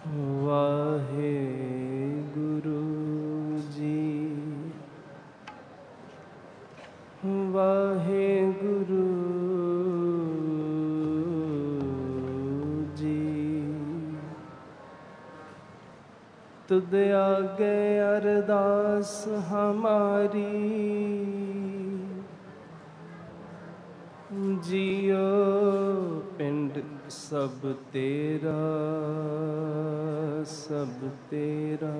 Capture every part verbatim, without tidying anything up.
वाहे गुरु जी, वाहे गुरु जी। तुद आगे अरदास हमारी, जियो पिंड सब तेरा सब तेरा।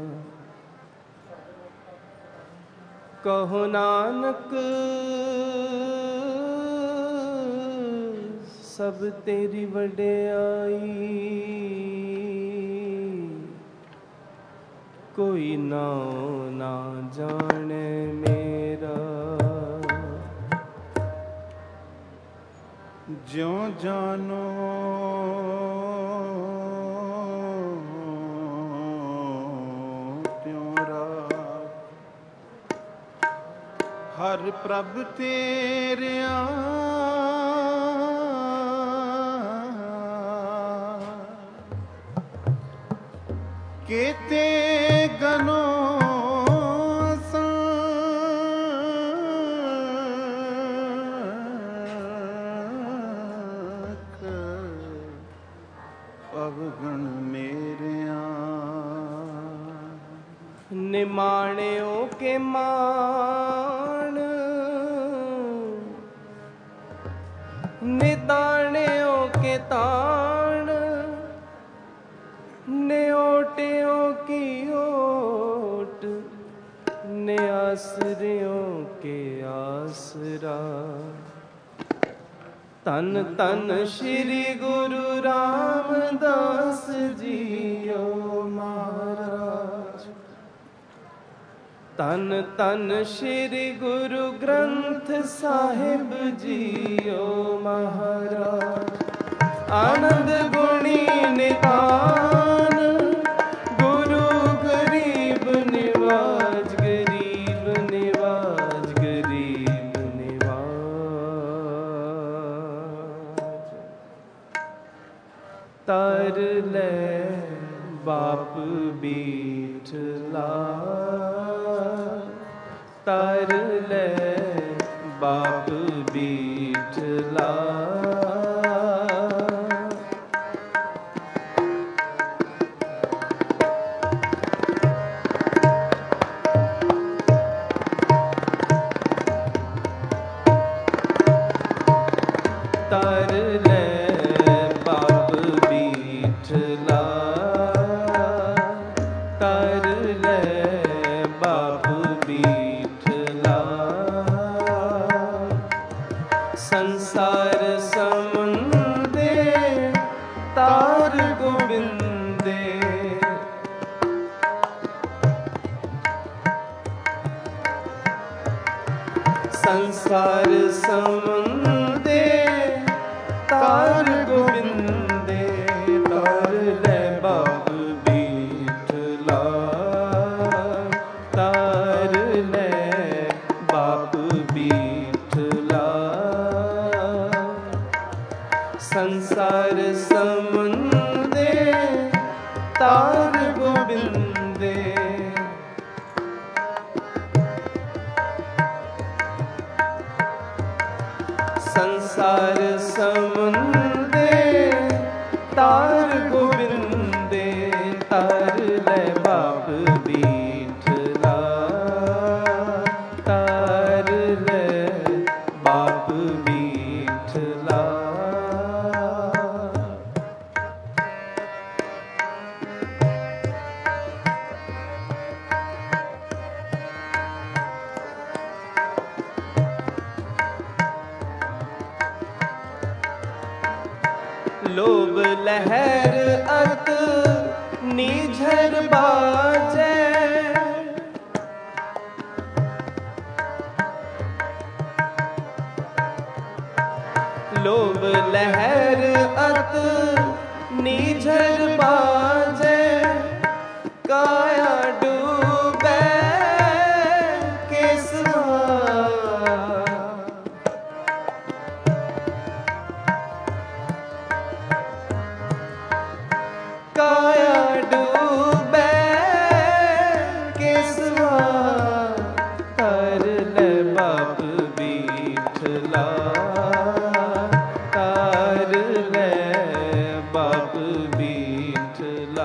कहो नानक सब तेरी वडियाई, कोई नाम ना जाने मेरा। ज्यों जानो त्यों राख, हर प्रभ तेरिया केते गनो अवगण मेरिया। निमाणियों के मान, निताणियों के ताण, न्योटियों की ओट, न्यासरियों के आसरा। तन तन श्री गुरु रामदास जियो महाराज। तन तन श्री गुरु ग्रंथ साहिब जियो महाराज। आनंद गुणी निधान, गुरु गरीब निवाज, गरीब निवाज, गरीब निवाज। तार ले बाप बीठला, तार ले बाप बीठला। तार ले बाप बीठला, तार ले बाप बीठला। संसार समुंदे तार गोबिंदे, संसार समुंदे तार गोबिंदे। तार ले बाप बीठला, तार ले बाप बीठला। संसार समुंदे तार गोबिंदे। संसार समुंदे तार गोबिंदे। तार ले बाप बीठला, तार ले बाप बीठला। लोभ लहर अत नीझर बाजे, लोभ लहर अत नीझर बाजे। काया डूबे केसवा, काया डूबे ਕਰ ਲੈ ਬਾਪ ਬੀਠਲਾ।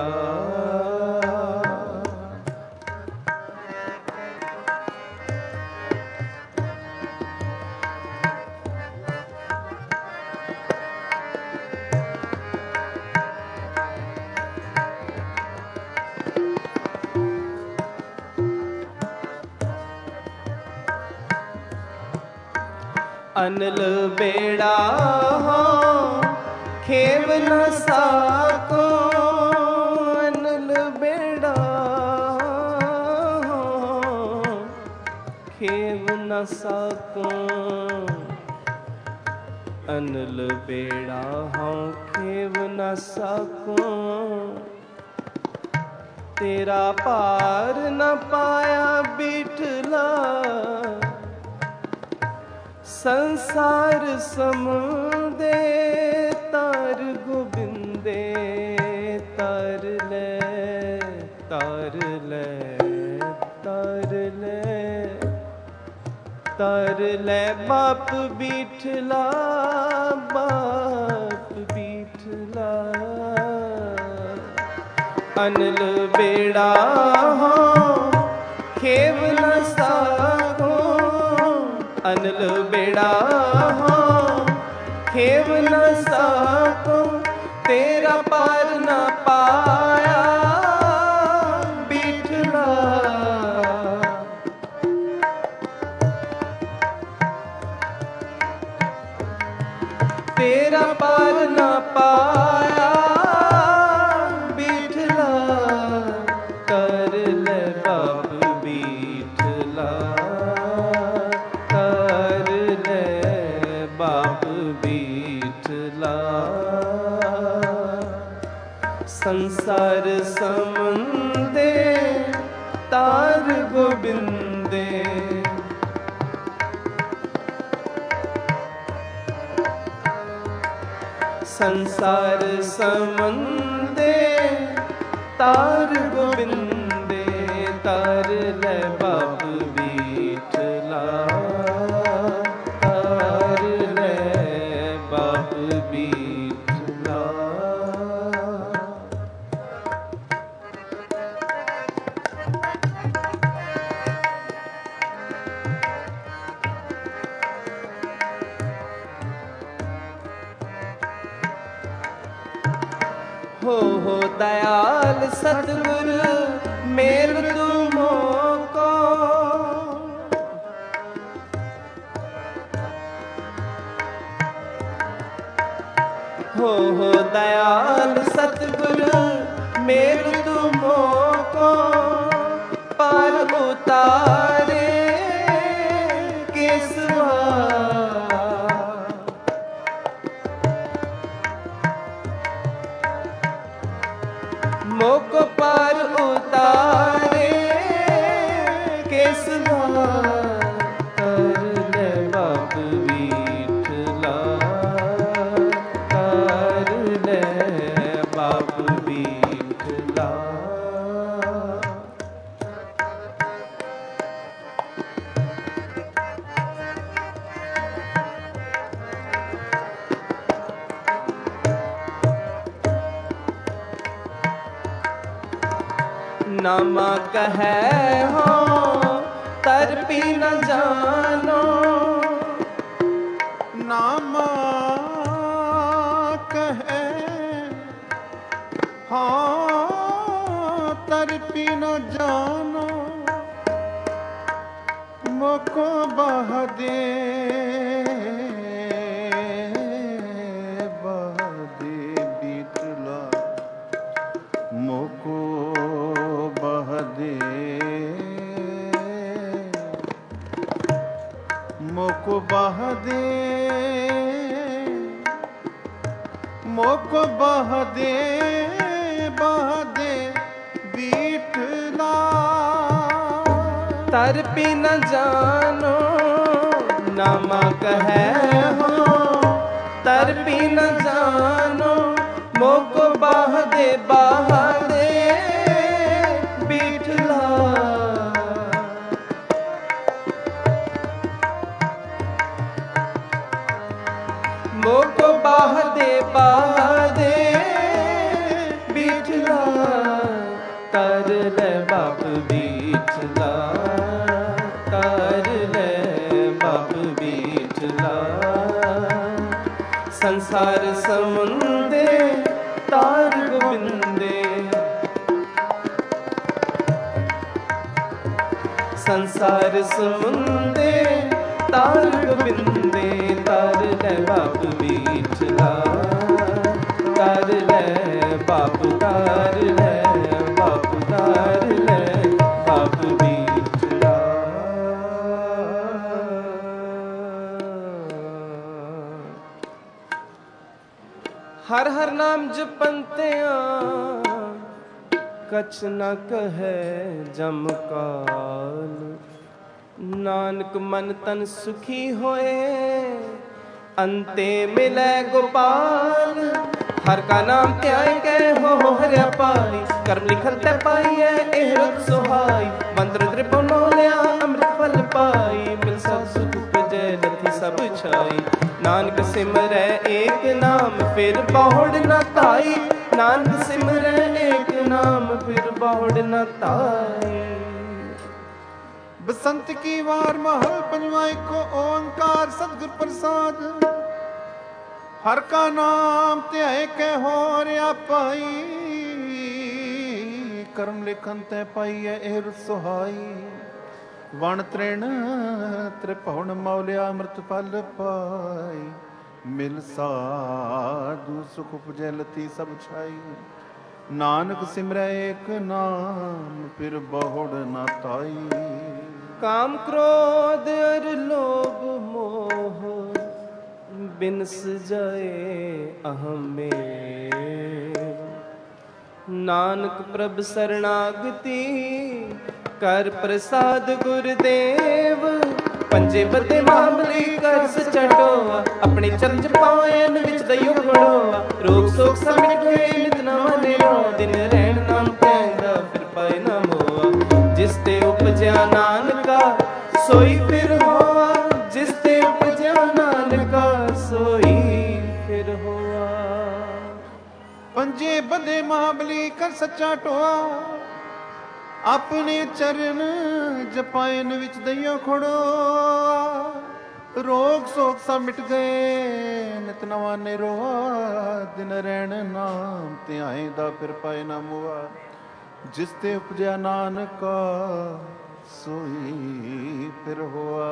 अनल बेड़ा हो खेव न साको, अनल बेड़ा हो खेव न साको, अनल बेड़ा हो खेव न साको। तेरा पार न पाया बिठला, संसार समुदे तार गोबिंदे। तार ले तार ले तार ले तार ले बाप बीठला, बाप बीठला। अनल बेड़ा हो खेव न साको, अनल बेड़ा हो खेव न साको। तेरा पार न पाया बिठला, तेरा पार न पाया बिठला। कर ले बाप बिठला, संसार समुंदे तार गोबिंदे। संसार समुंदे तार गोबिंदे। तार ले बाप बीठला, तार ले बाप बीठला। हो हो दयाल सतगुर मेल तुमो को, हो हो दयाल सतगुर मेल तुमो को। पार उतारे केसवा, मोको पार उतारे केसवा। कर ले बाप बीठला, कर ले बाप बीठला। नामा कहे हो तरपी न जानो, नामा कहे हाँ तरपी न जानो। मोको बह दे बह दे बीठला, मोको बह दे मोको बह दे मोको बह दे बह दे बीठला। तरपी न जानो नामा कहे हो, तरपी न जानो। मोको बाह दे बाह दे बीठला, मोको बाह दे ਬਾਪ ਬੀਠਲਾ, ਤਾਰ ਲੈ ਬਾਪ ਬੀਠਲਾ। ਸੰਸਾਰ ਸਮੁੰਦੇ ਤਾਰ ਗੋਬਿੰਦੇ, ਸੰਸਾਰ ਸਮੁੰਦੇ ਤਾਰ ਗੋਬਿੰਦੇ। ਤਾਰ ਲੈ ਬਾਪ ਬੀਠਲਾ, ਤਾਰ ਲੈ ਬਾਪ, ਤਾਰ ਲੈ ਬਾਪ, ਤਾਰ ਲੈ ਬਾਪ ਬੀਠਲਾ। ਹਰ ਹਰ ਨਾਮ ਜਪੰਤਿਆਂ, ਕਛ ਨ ਕਹੈ ਜਮ ਕਾਲ। ਨਾਨਕ ਮਨ ਤਨ ਸੁਖੀ ਹੋਏ, ਅੰਤੇ ਮਿਲੈ ਗੋਪਾਲ। ਹਰ ਕਾ ਨਾਮ ਧਿਆਇ ਕੈ ਹੋ ਹਰਿਆ ਪਾਈ, ਕਰਮ ਲਿਖਲ ਤੈ ਪਾਈਐ ਇਹ ਰਤ ਸੁਹਾਈ। ਮੰਤਰ ਤ੍ਰਿਪੋ ਨੋ ਲਿਆ ਅੰਮ੍ਰਿਤ ਫਲ ਪਾਈ, ਮਿਲ ਸਭ ਸੁਖ ਉਪਜੈ ਲਥੀ ਸਭ ਛਾਈ। ਨਾਨਕ ਸਿਮਰੈ ਏਕ ਨਾਮ ਫਿਰ ਬਹੁੜ ਨ ਧਾਈ, ਨਾਨਕ ਸਿਮਰੈ ਏਕ ਨਾਮ ਫਿਰ ਬਹੁੜ ਨ ਧਾਈ। ਬਸੰਤ ਕੀ ਵਾਰ ਮਹਲ ਪੰਜਵਾਂ ਏਕੋ ਓੰਕਾਰ ਸਤਿਗੁਰ ਪ੍ਰਸਾਦ। ਹਰ ਕਾ ਨਾਮ ਧਿਆਏ ਕੈ ਹੋ ਰਿਆ ਪਾਈ, ਕਰਮ ਲਿਖਨ ਤੈ ਪਾਈਐ ਇਹ ਰੁ ਸੁਹਾਈ। ਵਣ ਤ੍ਰਿਣ ਤ੍ਰਿਭੁਵਨ ਮੌਲਿਆ ਅੰਮ੍ਰਿਤ ਫਲ ਪਾਈ, ਮਿਲ ਸਾਧੂ ਸੁਖ ਉਪਜੈ ਲਤੀ ਸਭ ਛਾਈ। ਨਾਨਕ ਸਿਮਰੈ ਏਕ ਨਾਮ ਫਿਰ ਬਹੁੜ ਨਾ ਤਾਈ। ਕਾਮ ਕ੍ਰੋਧ ਅਰ ਲੋਭ ਮੋਹ, ਬਿਨਸ ਜਾਏ ਅਹੰ ਮੇਰ। ਨਾਨਕ ਪ੍ਰਭ ਸਰਣਾਗਤੀ, ਕਰ ਪ੍ਰਸਾਦ ਗੁਰਦੇਵ। ਪੰਜੇ ਬੱਦੇ ਮਾਮਲੀ ਕਰ ਸੱਚਾ ਟੋਆ, ਆਪਣੇ ਚਰਨ ਚ ਪਾਇਨ ਵਿੱਚ ਦਈਓ ਖੜੋਆ। ਰੋਗ ਸੋਗ ਸਭ ਮਿਟ ਗਏ ਨਿਤ ਨਵਾਂ ਨੇਰੋ, ਦਿਨ ਰਹਿਣ ਨਾਮ ਪੈਂਦਾ ਫਿਰ ਪਾਏ ਨਾ ਮੋਆ। ਜਿਸ ਤੇ ਉਪਜਿਆ ਨਾਨਕਾ ਸੋਈ ਫਿਰ ਹੋਆ, ਜਿਸ ਤੇ ਉਪਜਿਆ ਨਾਨਕਾ ਸੋਈ ਫਿਰ ਹੋਆ। ਪੰਜੇ ਬੱਦੇ ਮਹਾਬਲੀ ਕਰ ਸੱਚਾ ਟੋਆ, ਆਪਣੇ ਚਰਨ ਜਪਾਇਨ ਵਿੱਚ ਦਈਓ ਖੜੋਆ। ਰੋਗ ਸੋਗ ਸਭ ਮਿਟ ਗਏ ਨਿਤ ਨਵਾਂ ਨਿਰੋਆ, ਦਿਨ ਰਹਿਣ ਨਾਮ ਧਿਆਏ ਦਾ ਫਿਰ ਪਾਏ ਨਾ ਮੁਆ। ਜਿਸ ਤੇ ਉਪਜਿਆ ਨਾਨਕਾ ਸੋਈ ਫਿਰ ਹੋਆ।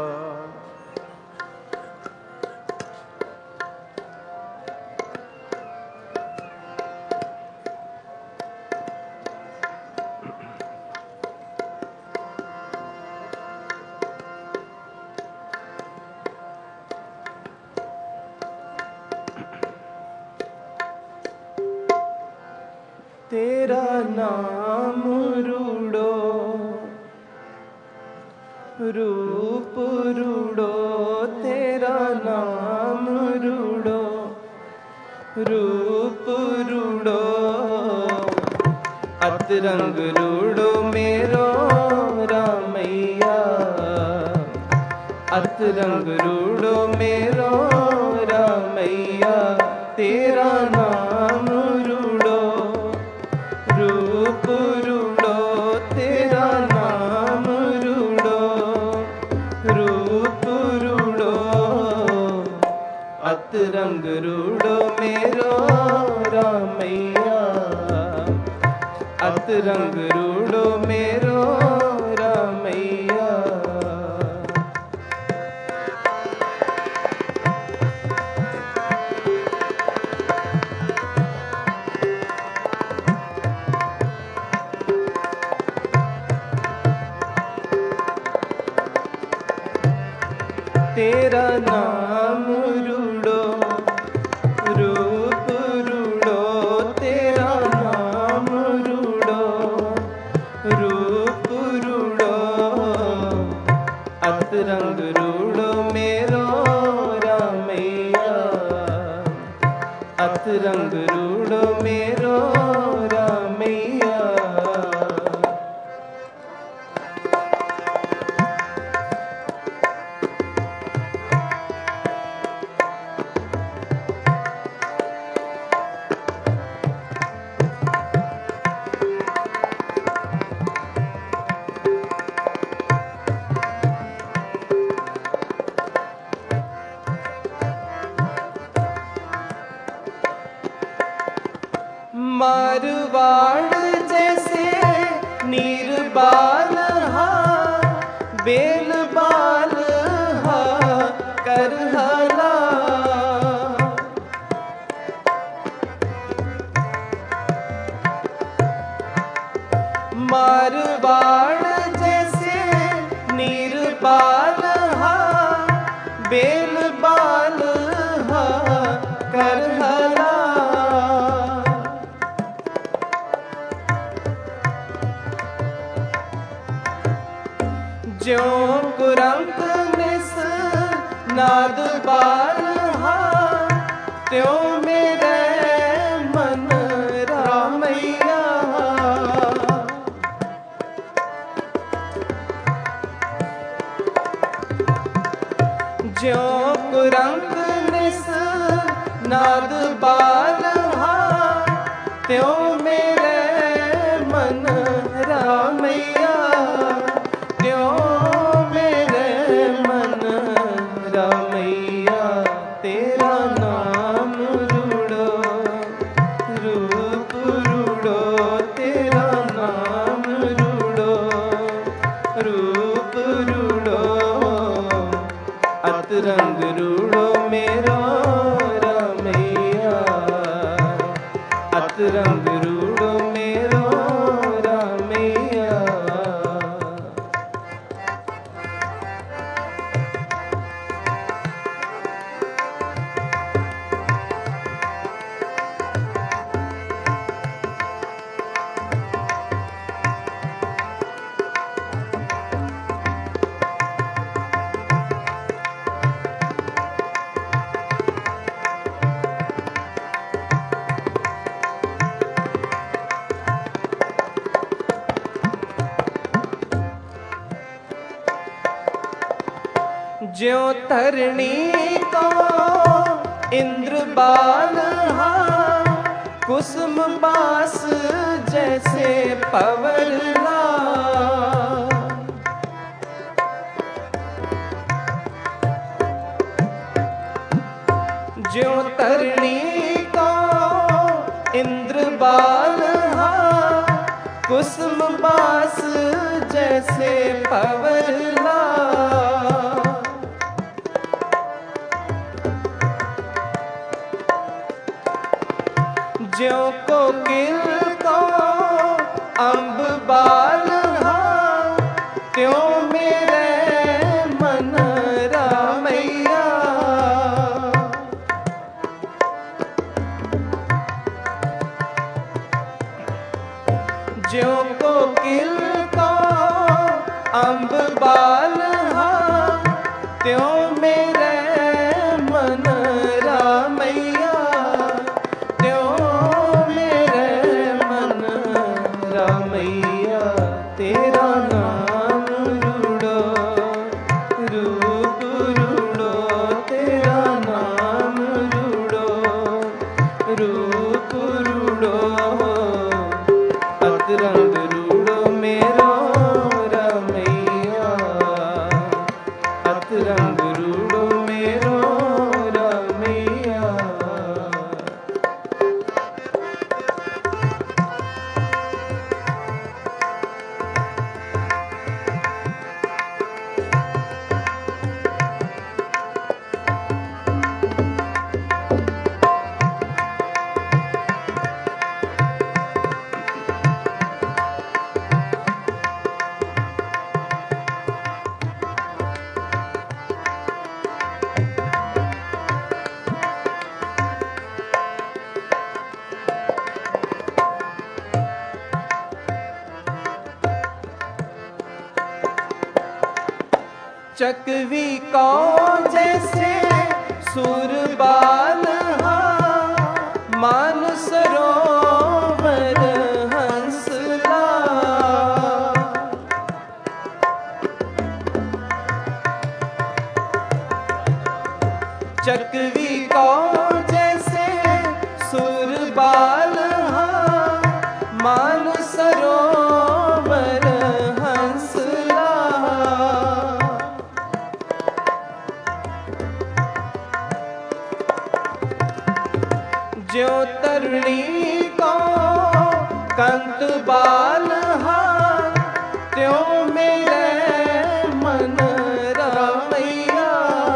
ਤੇਰਾ ਨਾਮ ਰੂੜੋ, ਰੂਪ ਰੂੜੋ। ਤੇਰਾ ਨਾਮ ਰੂੜੋ, ਰੂਪ ਰੂੜੋ। ਅਤ ਰੰਗ ਰੂੜੋ ਮੇਰੋ ਰਾਮਈਆ, ਅਤ ਰੰਗ ਰੂੜੋ ਮੇਰੋ ਰਾਮਈਆ। ਤੇਰਾ ਨਾਮ ਰੂੜੋ, ਰੂਪ ਰੂੜੋ। ਤੇਰਾ ਨਾਮ ਰੂੜੋ, ਰੂਪ ਰੂੜੋ। ਅਤ ਰੰਗ ਰੂੜੋ ਮੇਰੋ ਰਾਮਈਆ, ਅਤ ਰੰਗ ਰੂੜੋ ਮੇਰੋ ਰਾਮਈਆ। ਤੇਰਾ ਨਾਮ ਰੂੜੋ, ਰੂਪ ਰੂੜੋ। ਤੇਰਾ ਨਾਮ ਰੂੜੋ, ਰੂਪ ਰੂੜੋ। ਅਤ ਰੰਗ ਰੂੜੋ ਮੇਰੋ ਰਾਮਈਆ, ਅਤ ਰੰਗ ਰੂੜੋ ਮੇਰੋ ਰਾਮਈਆ। मारवाड़ जैसे नीर बाल हा बेल बाल हा करहला। मारवाड़ जैसे नीर बाल हा बेल बाल हा करहला। ज्यों कुरंक निस नाद बाल हा त्यों मेरे मन रामैया। ज्यों कुरंक निस नाद बाल हा त्यों मेरे मन रामैया। त्यों मेरे मन रामैया। तेरा नाम रूड़ो रूप रूड़ो। तेरा नाम रूड़ो रूप रूड़ो। अतरंग रूड़ो मेरो रामैया। अतरंग रूड़ो मेरो रामैया। ज्यों तरणी को इंद्र बाल हा कुसुम बास जैसे पवरला। ज्यों तरणी को इंद्र बाल हा कुसुम बास जैसे पवरला। ज्यों कोकिल को अम्ब बाल हा त्यों मेरे मन रामैया। ज्यों कोकिल को अम्ब बाल हा त्यों मेरे मन रामैया। रामैया। तेरा नाम रूड़ो रूप रूड़ो। तेरा नाम रूड़ो रूप रूड़ो। अतरंग रूड़ो मेरो रामैया। अतरंग रूड़ो मेरो रामैया। चकवी को जैसे सुरबाल हा मान सरोवर हंसला। चकवी को जैसे सुरबाल हा मान सरोवर हंसला। ज्यों तरुणी को कंत बाल हार, त्यों मेरे मन रामैया।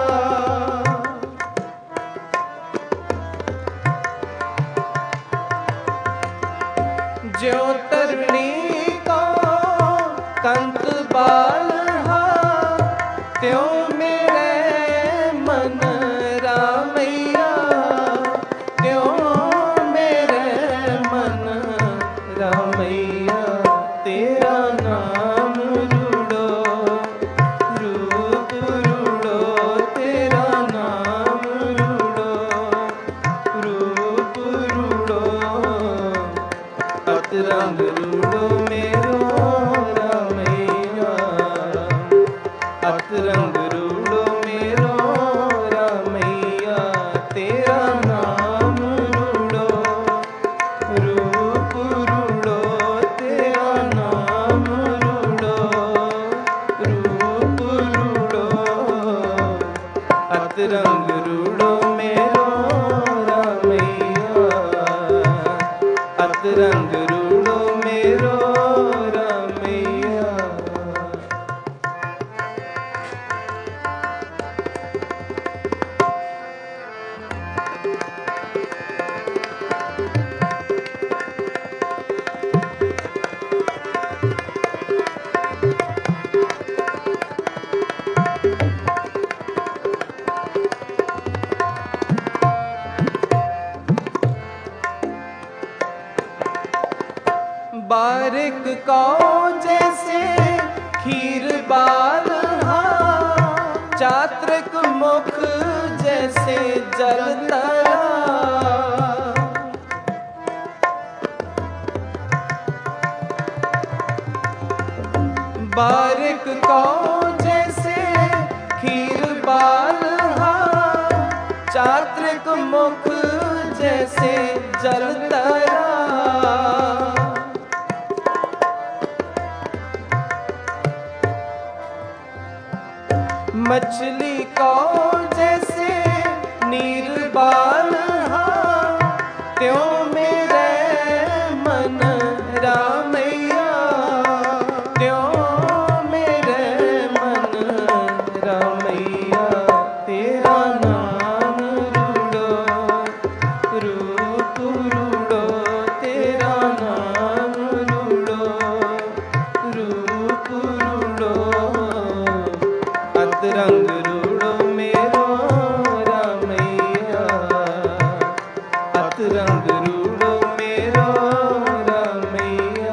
ज्यों तरुणी को कंत बाल हार, त्यों मेरे मन रामैया। त्यों मेरे मन रामैया। तेरा नाम रूड़ो रूप रूड़ो, तेरा नाम रूड़ो रूप रूड़ो, अत रंग रूड़ो मेरो रामैया। अत रंग रूड़ो मेरो रामैया। तेरा नाम रूड़ो रूप रूड़ो, तेरा नाम रूड़ो रूप रूड़ो, अत रंग रूड़ो मेरो रामैया। अत रंग रूड़ो मेरो रामैया। बारिक को जैसे खीर बाल हाँ, चात्रिक मुख जैसे जल तरा। बारिक को जैसे खीर बाल हाँ, चात्रिक मुख जैसे जल तरा। मछली को जैसे नीर बाल हाँ, त्यों मेरे मन रामैया। त्यों मेरे मन रामैया। तेरा नाम रूड़ो रूप रूड़ो, तेरा नाम रूड़ो रूप रूड़ो, अत रंग रूड़ो मेरो रामैया। अत रंग रूड़ो मेरो रामैया।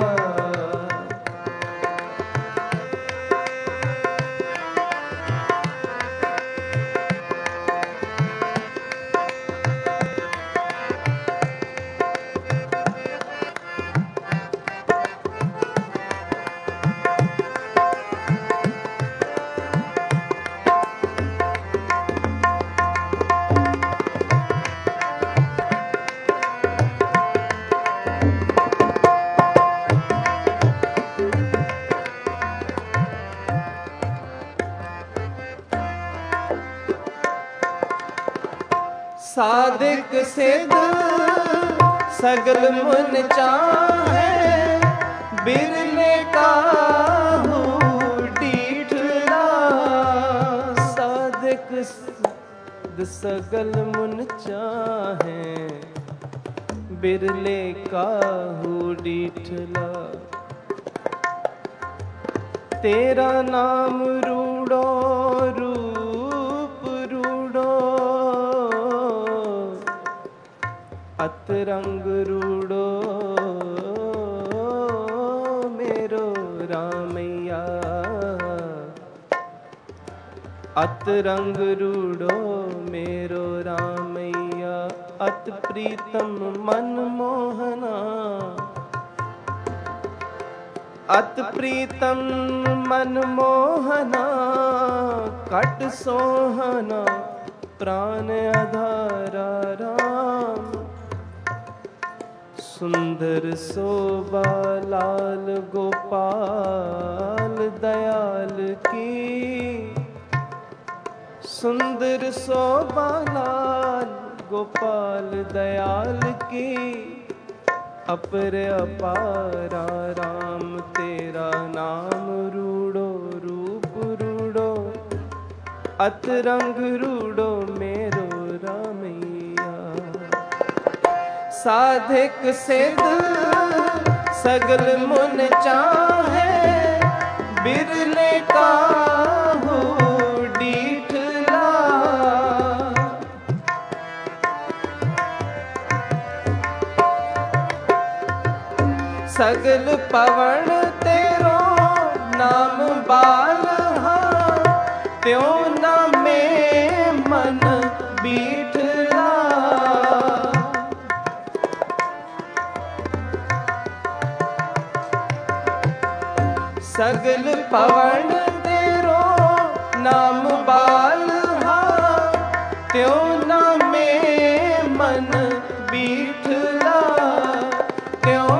साधिक सिद्ध सगल मुन चाहे, बिरले काहू डीठला। साधिक सिद्ध सगल मुन चाहे, बिरले काहू डीठला। तेरा नाम रूड़ो रूप रूड़ो, अत रंग रूड़ो मेरो रामैया। अत रंग रूड़ो मेरो रामैया। अत प्रीतम मन मोहना, अत प्रीतम मन मोहना, कट सोहना प्राण आधारा राम। सुंदर शोभा लाल गोपाल दयाल की। सुंदर शोभा लाल गोपाल दयाल की अपर अपारा राम तेरा नाम रूड़ो रूप रूड़ो अतरंग रूड़ो मेरो रामैया। साधिक सिद्ध सगल मुन चाहे बिरले काहू डीठला। सगल पवन तेरो नाम बालहा त्यों न में मन बीठला। सगल पवन तेरो नाम बालहा त्यों न में मन बीठला। त्यों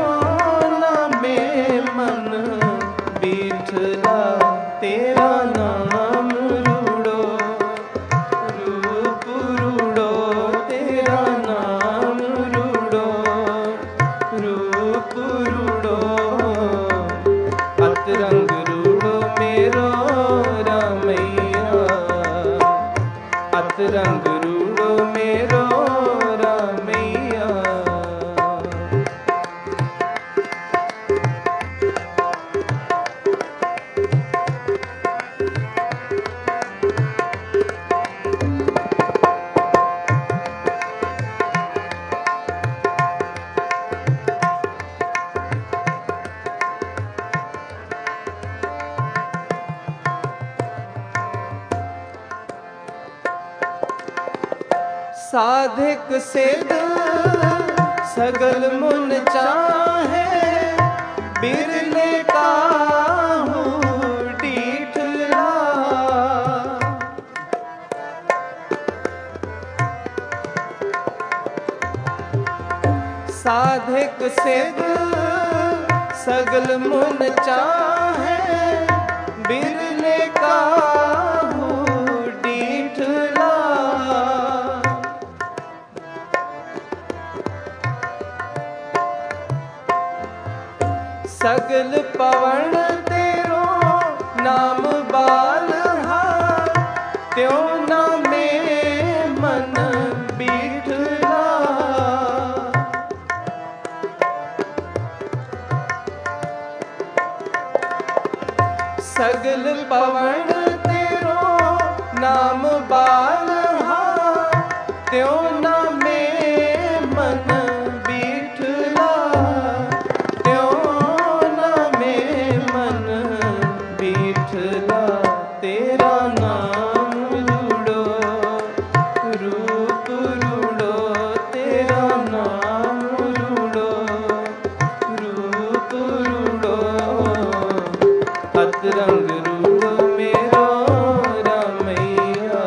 बीठला तेरा नाम रूड़ो रूप रूड़ो तेरा नाम रूड़ो रूप रूड़ो अतरंग रूड़ो मेरो रामैया। अतरंग रूड़ो मेरो रामैया। साधिक सिद्ध सगल मुन चाहे बिरले काहू डीठला। साधिक सिद्ध सगल मुन चाहे बिरले काहू डीठला। सगल पवन तेरो नाम बालहा त्यों न में मन बीठला। सगल पवन तेरो नाम बालहा त्यों न में मन बीठला। तेरा नाम रूड़ो रूप रूड़ो तेरा नाम रूड़ो रूप रूड़ो अतरंग रूड़ो मेरो रामैया।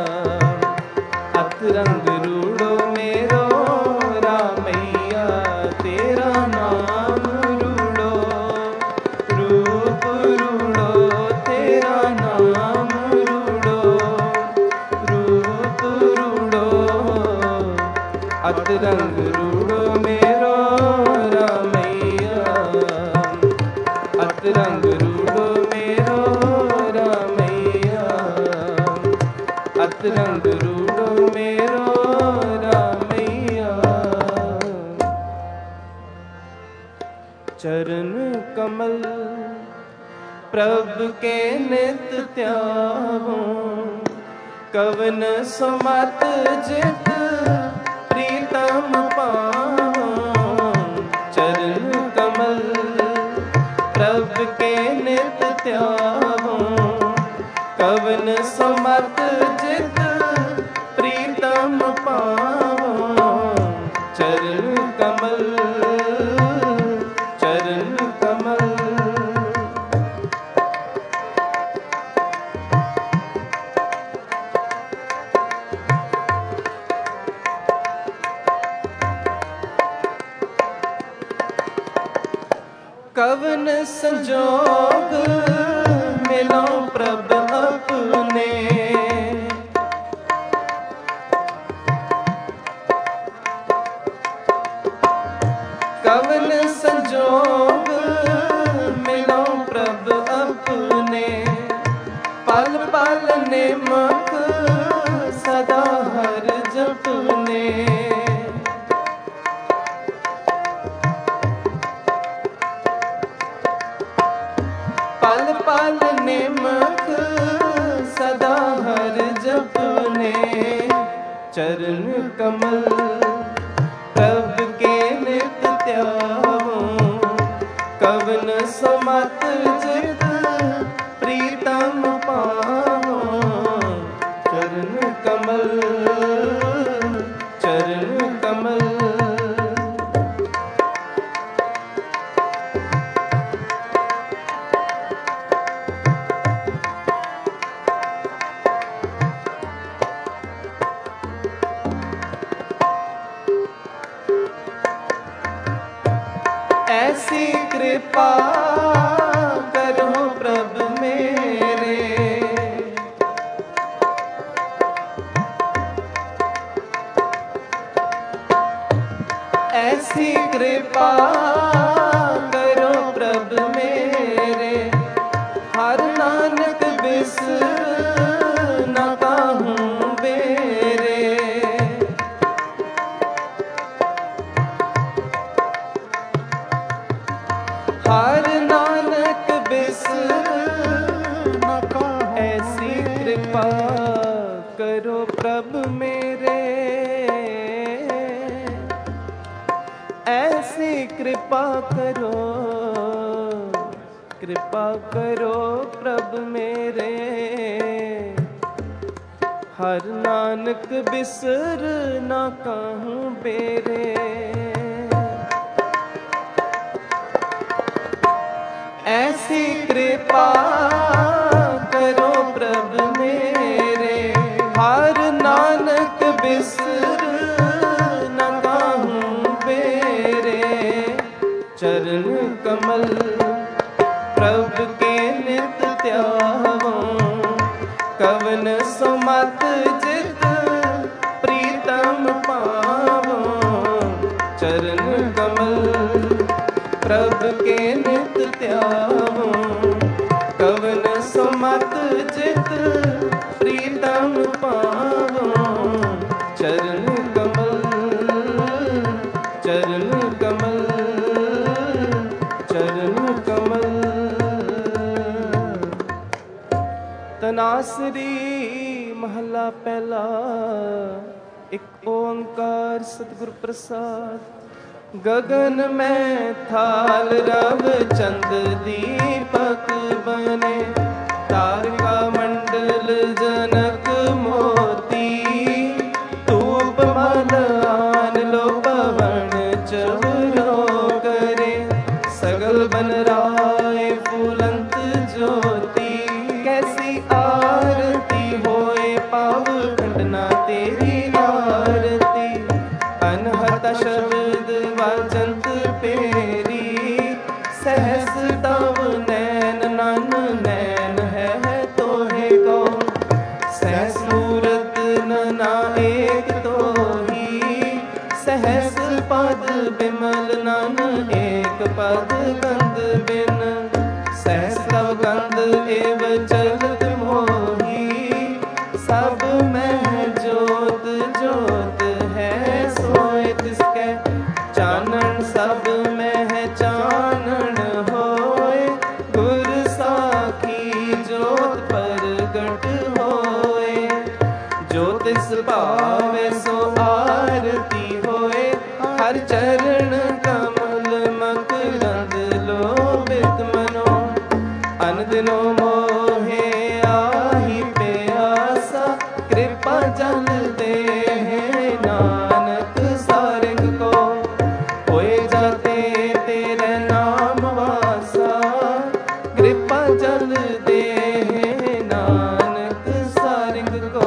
अतरंग रूड़ो मेरो रामैया। तेरा नाम रूड़ो रूप रूड़ो तेरा नाम रूड़ो रूप रूड़ो अतरंग रूड़ो मेरो रामैया। अतरंग रूड़ो मेरो रामैया। अतरंग रूड़ो मेरो रामैया। चरण कमल प्रभु के नित त्यागो कवन सुमत जित प्रीतम पाओ। चरण कमल प्रभु के नित त्यागो कवन सुमत जित प्रीतम पाओ। चरण कमल चरण कमल कवन संजोग मिलो प्रभ अपने। चरण कमल प्रभु के नित त्यावो कवन समत जित प्रीतम पावो चरण कमल चरण कमल। ऐसी कृपा करो प्रभु मेरे ऐसी कृपा करो प्रभु मेरे हर नानक बिस न काहूँ बेरे। हर नानक बिस न काहूँ ऐसी कृपा करो प्रभु मेरे ऐसी कृपा करो कृपा करो प्रभु मेरे हर नानक बिसर ना कहूँ बेरे। ऐसी कृपा करो प्रभु मेरे हर नानक बिसर न कहूँ बेरे। चरण कमल प्रभु के नित त्यावो कवन सुमत जित प्रीतम पावो चरण कमल प्रभु के नित त्यावो कवन सुमत जित प्रीतम पावो चरण कमल चरण कमल चरण कमल। तनासरी महला पहला एक ओंकार सतगुर प्रसाद। गगन में थाल रव चंद दीपक बने तारका मंडल जनक मोती धूप मल आन लो पवन चवरो करे सगल बन राय फूलंत ज्योति। कैसी आरती होए पाव खंडना तेरी आरती अनहत शब्द वाजंत पेरी सहस तव नैन नन नैन है तोहे को सहस मूरत नना एक तो ही सहस पद बिमल नन एक पद गंध बिन सहस तव गंध एव चलत मोही सब में जोत जोत है सोए तिसके चानन सब में है चानन होए गुर साखी जोत प्रगट होए जो तिस पावे सो आरती होए हर चरण कमल मकरंद लोभित मनो अनदिनो मोहे आही प्यासा कृपा जल दे नानक सारंग को होए जाते तेरे नाम वासा कृपा जल दे नानक सारंग को।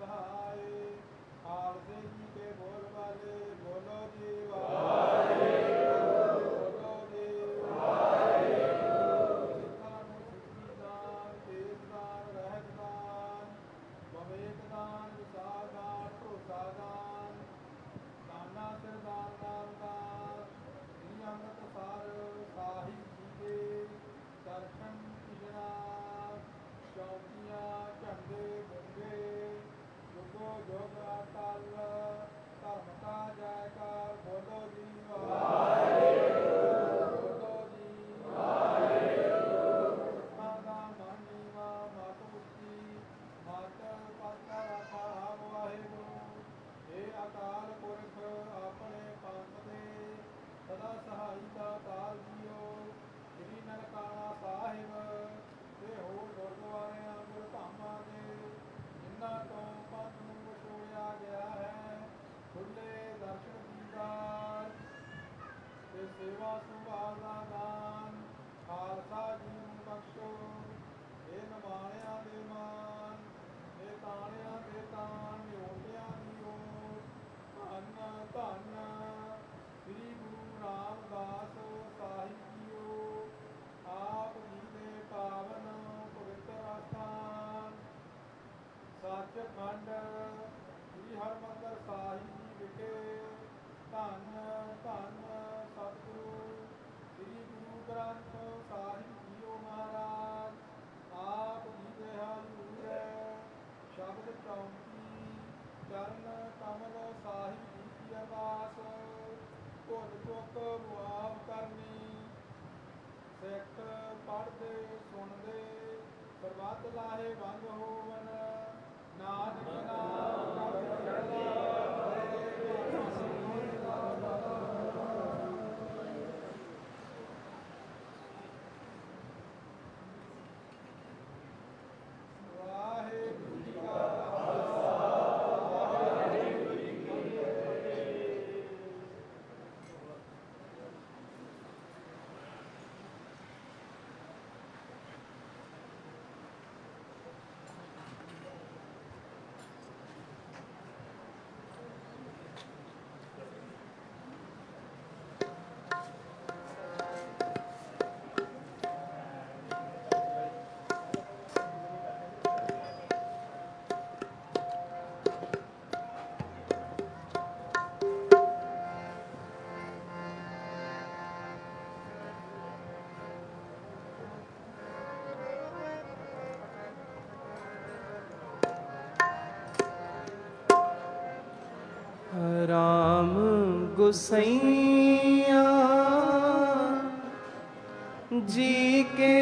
राम गुसैया जी के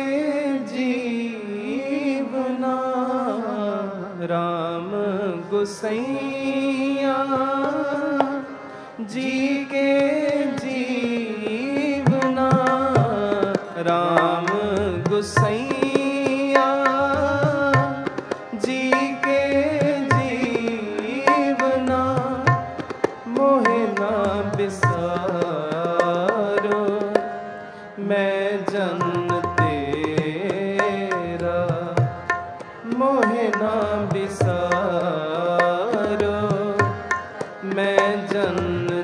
जीवना, राम गुसैया जी के जीवना, राम गुसैया जी के जीवना, मोहे ना बिसारो मैं जन तेरा, मोहे ना बिसारो मैं जन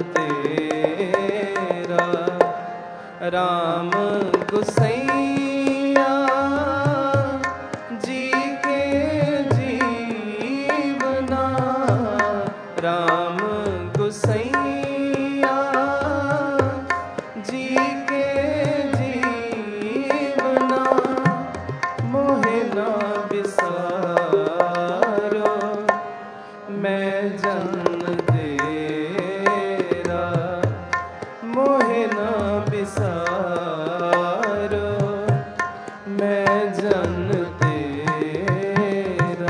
तेरा। राम गुसैया जी के जीवना, राम गुसैया जी के जीवना, मोहे ना बिसारो मैं जन तेरा, मोहे ना बिसारो मैं जन तेरा।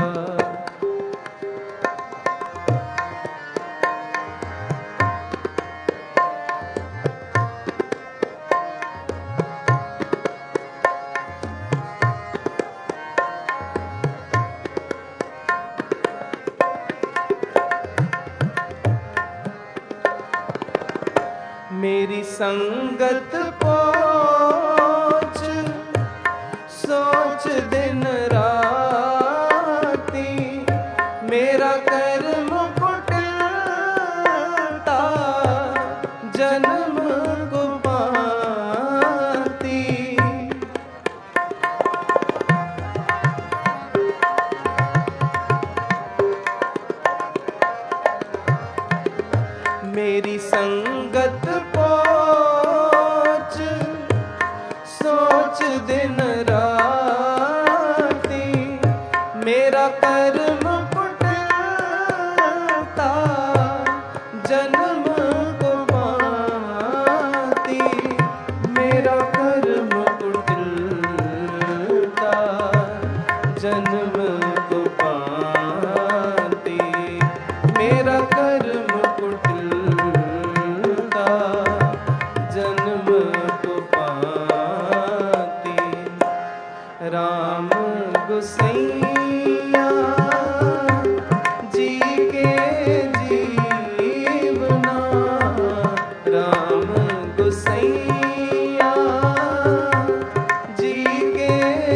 मेरी संगत पोच सोच दिन राती, मेरा कर्म कुटिलता जन्म को पाती। मेरी संगत पोच सोच दिन राती। मेरा कर्म कुटिलता जन्म को पाती। मेरा कर्म कुटिलता जन्म को पाती। मेरा कर्म कुटिलता जन्म को पाती। राम गोसैया जी के जीवना। राम गोसैया जी के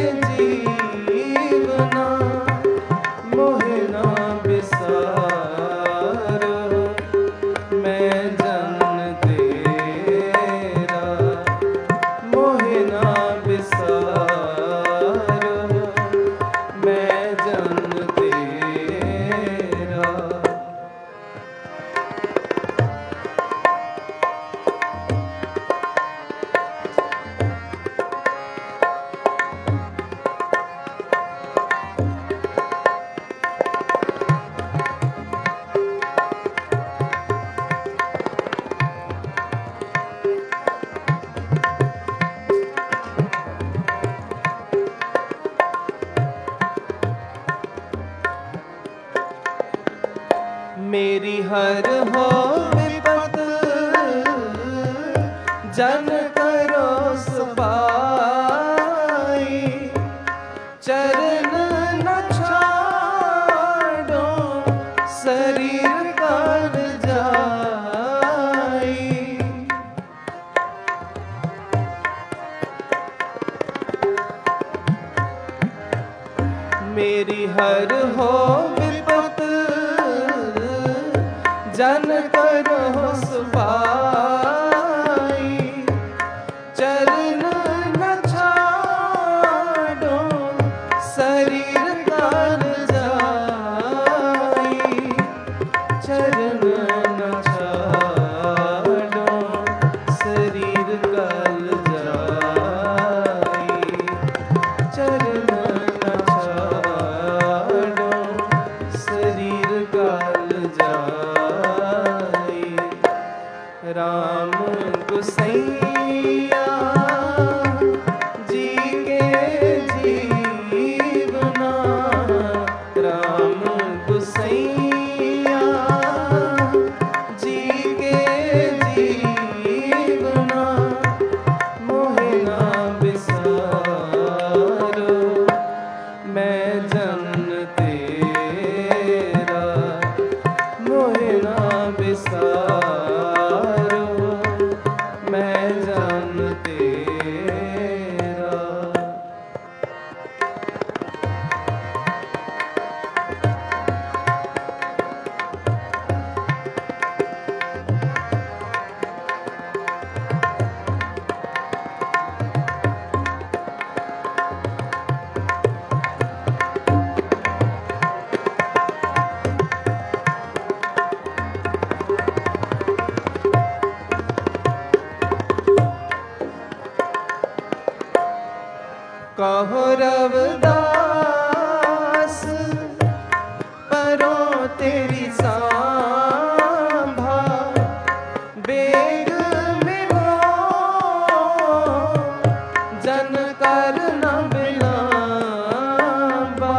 जीवना। मोहना बिसारो मैं जन तेरा। मोहना बिसारो मैं जन तेरा। मेरी हर हो विपत जन करो सुपाई। चरण न छाड़ो शरीर कर जाई। मेरी हर हो विपत जन करो सुपाई। चरण न छाड़ो शरीर कर जाई। चरण न छाड़ो शरीर कर जाई। चरण न छाड़ो शरीर कर जाई। राम गोसैया जी के जीवना। राम गोसैया जी के जीवना। मोहना बिसारो मैं जन तेरा। मोहना बिसारो मैं जन तेरा। कहो रवदास परो तेरी सांभा। बेग मिलो जन कर न बिलाबा।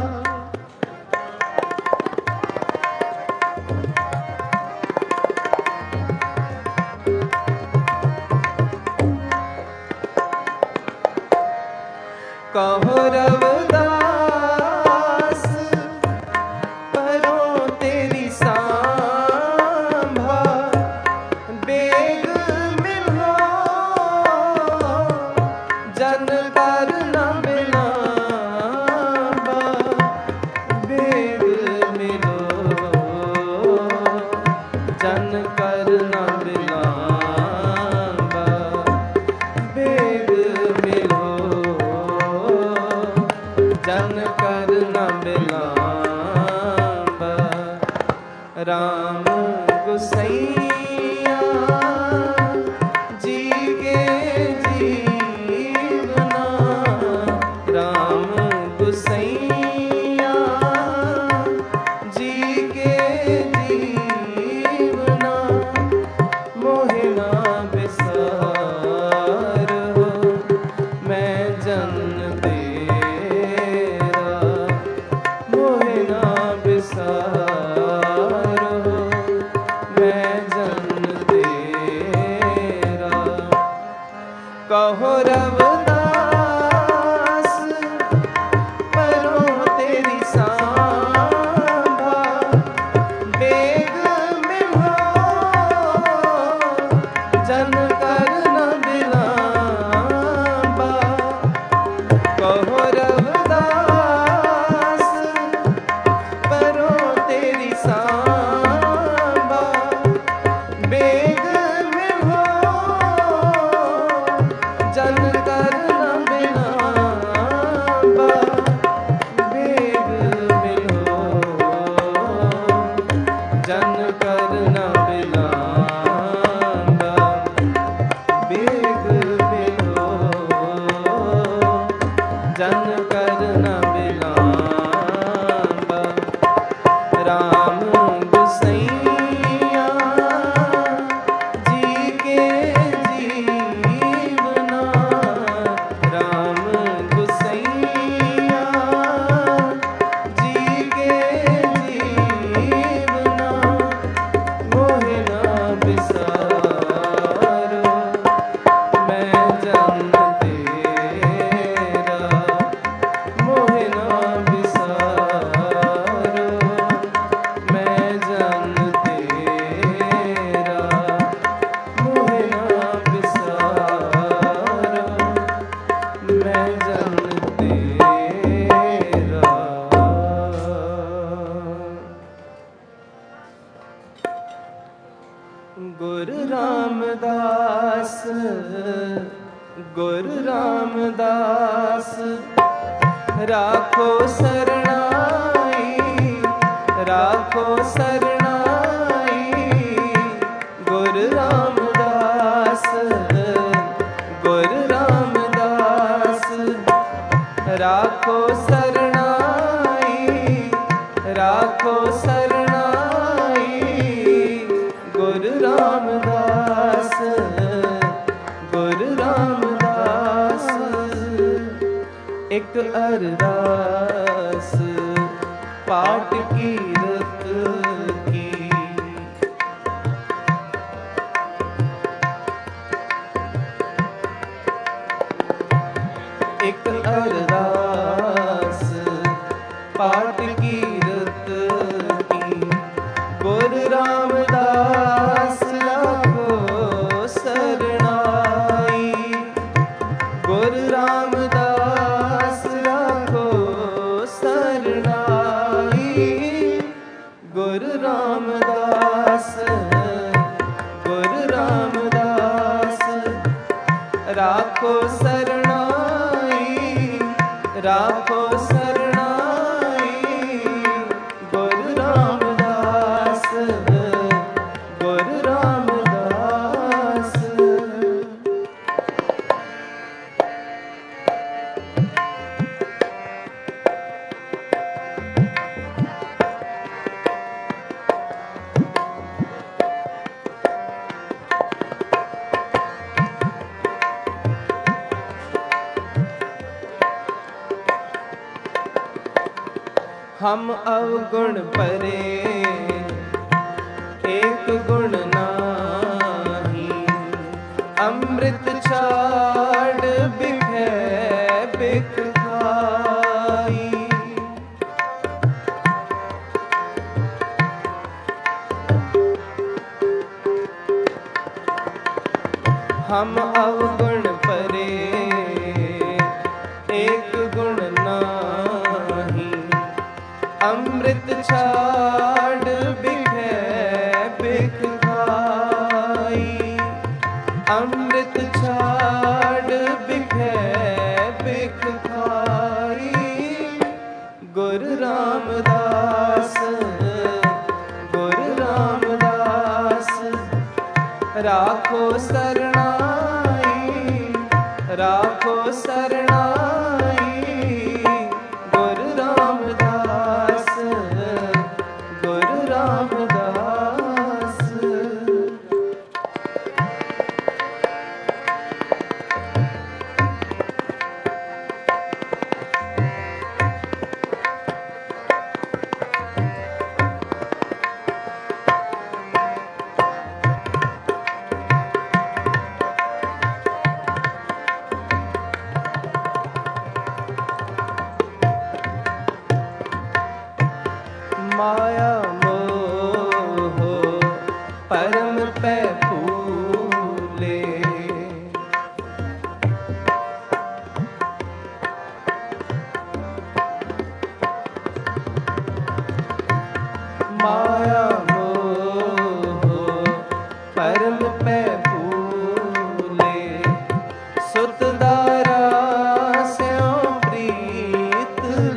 कहो रवदास परो तेरी सा राम गुसैया जी के जीवना, राम गुसैया जी के जीवना, मोहे ना बिसार हो मैं जन तेरा, मोहे ना बिसार कहो रवदास परो तेरी सांभा, बेग में हो जन कर न बिलांबा। कहो रवदास परो तेरी सांभा, बेग जन कर न बिलांबा, बेग मिलो जन कर न बिलांबा, बेग मिलो जन कर न बिलांबा। राम गुसैया जी के जीवना, राम गुसैया जी के जीवना, मोहे ना बिसारो मैं जन तेरा, मोहे ना बिसारो मैं जन तेरा, मोहे ना बिसारो मैं जन तेरा। गुरु रामदास गुरु रामदास राखो सरणाई, राखो सरणाई। गुरु रामदास गुरु रामदास राखो सरणाई, राखो सरणाई। गुरु रामदास गुरु रामदास एक अरदास पाठ कीरत की, एक अरदास पाठ कीरत की। गुरु रामदास राखो सरणाई, गुरु रामदास राखो सरणाई। गुरु रामदास गुरु रामदास राखो सरणाई, राखो सरणाई। गुरु रामदास गुरु रामदास। हम अवगुण परे एक गुण नाही, अमृत छाड़ बिखै बिख खाई। हम अवगुण परे एक गुण नाही, अमृत छाड़ बिखै बिख खाई। अमृत छाड़ बिखै बिख खाई। गुरु रामदास गुरु राखो सरनाई, राखो सरनाई, गुरु रामदास, गुरु रामदास। माया मोह परम पै फूले, माया मोह परम पै फूले, सुतदारा स्यों प्रीत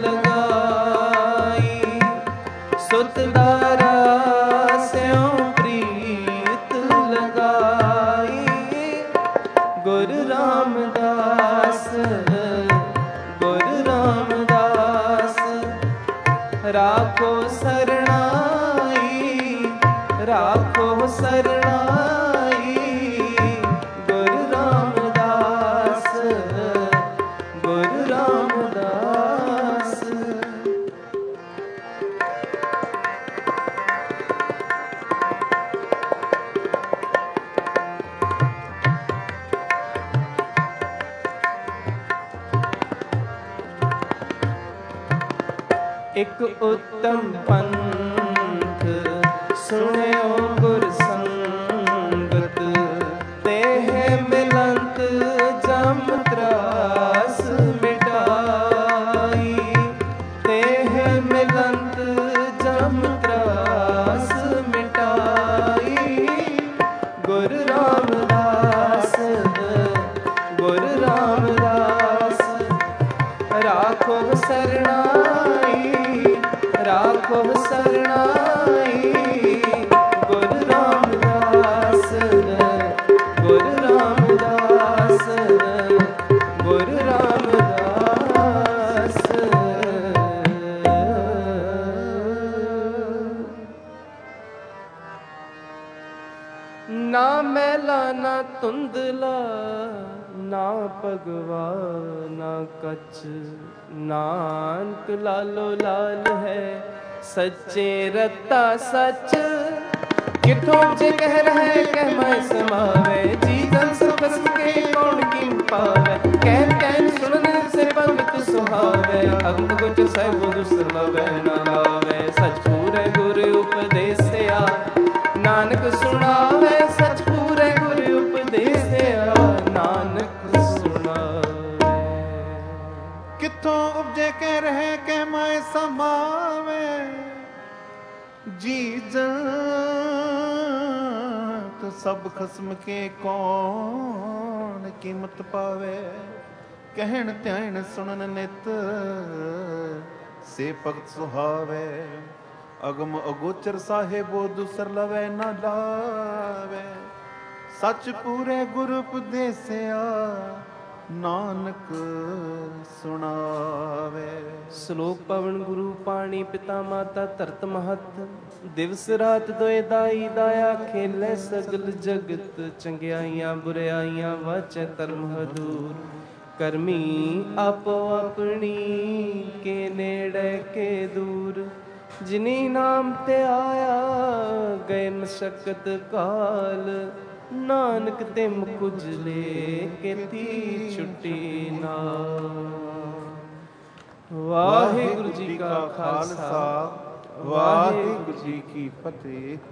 लगाई, सुतदारा स्यों प्रीत लगाई, गुरु रामदास, गुरु रामदास। राखो सरनाई, राखो सरनाई, गुरु रामदास, गुरु रामदास। एक उत्तम पंथ सुनियो गुर संगत, तेह मिलंत जम त्रास मिटाई, तेह मिलंत जम त्रास मिटाई, गुरु रामदास, गुरु रामदास। राखो सरनाई, राखो सरनाई, गुरु रामदास, गुरु रामदास, गुरु रामदास। ना मैला ना धुंधला, ना भगवा ना कछ, नानक लालो लाल है सच्चे रत्ता सच। किथों जे कह रहे कह मैं समावे, जी जन सबस के कौन किम पावे, कहन कहन सुनने से भगत सुहावे, अंग गुच सब दुसलवे न लावे, सच पूरे गुरु उपदेसिया, नानक सुनावे, सच पूरे गुरु उपदेसिया, नानक किथों उपजे कह रहे कह मैं समावे, जी जंत सब खस्म के कौन कीमत पावे, कहन ध्यान सुनन नित से भगत सुहावे, अगम अगोचर साहेबो दुसर लवे न लावे, सच पूरे गुरु उपदेसिया, नानक सुनावे। श्लोक पवन गुरु पाणी पिता माता धरत महत, दिवस रात दोए दाई दाया, खेले सगल जगत, चंगियाइयां बुराइयां वाचे धर्म हदूर, करमी आपो अपनी के नेड़े के दूर, जिनी नाम ते आया गए मशक्कत काल, नानक ते मुकुजले केती छुट्टी नाल। वाहिगुरु जी का खालसा, वाहिगुरु जी की फतेह।